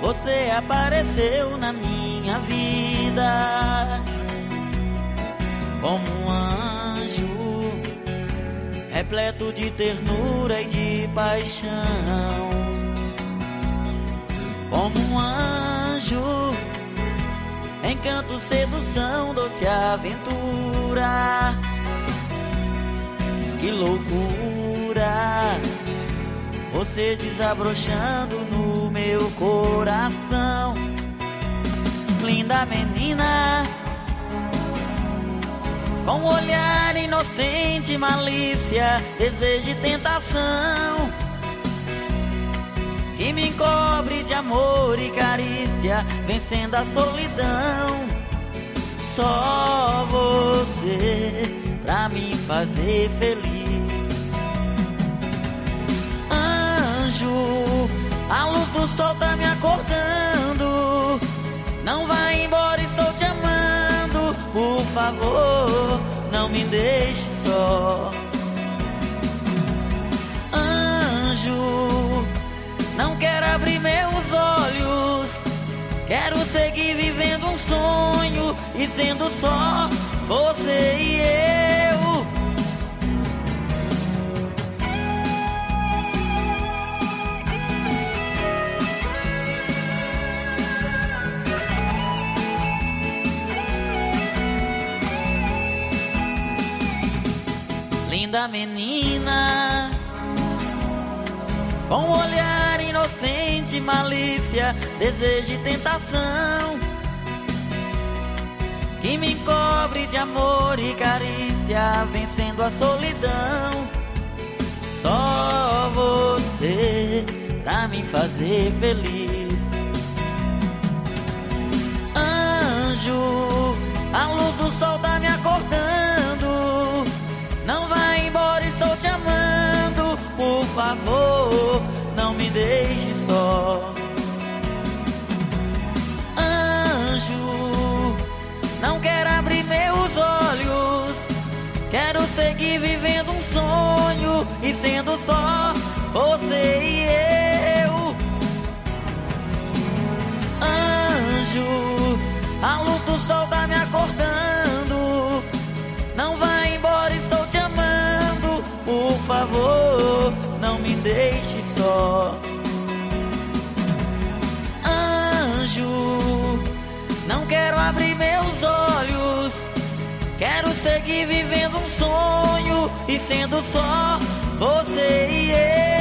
você apareceu na minha vida como um anjo, repleto de ternura e de paixão. Como um anjo, encanto, sedução, doce aventura. Que loucura, você desabrochando no meu coração. Linda menina, com olhar inocente, malícia, desejo e tentação, que me encobre de amor e carícia, vencendo a solidão. Só você pra me fazer feliz. Anjo, a luz do sol tá me acordando. Não vai embora, estou te amando. Por favor, não me deixe só. Anjo, não quero abrir meus olhos, quero seguir vivendo um sonho e sendo só você e eu. Linda menina, com olhar inocente, malícia, desejo e tentação, que me encobre de amor e carícia, vencendo a solidão. Só você pra me fazer feliz. Anjo, a luz do sol tá me acordando. Não vai embora, estou te amando. Por favor, não me deixe só. Anjo, não quero abrir meus olhos, quero seguir vivendo um sonho e sendo só você e eu. Anjo, a luz do sol tá me acordando. Não vai embora, estou te amando. Por favor, não me deixe só. Anjo, não quero abrir meus olhos, quero seguir vivendo um sonho e sendo só você e eu.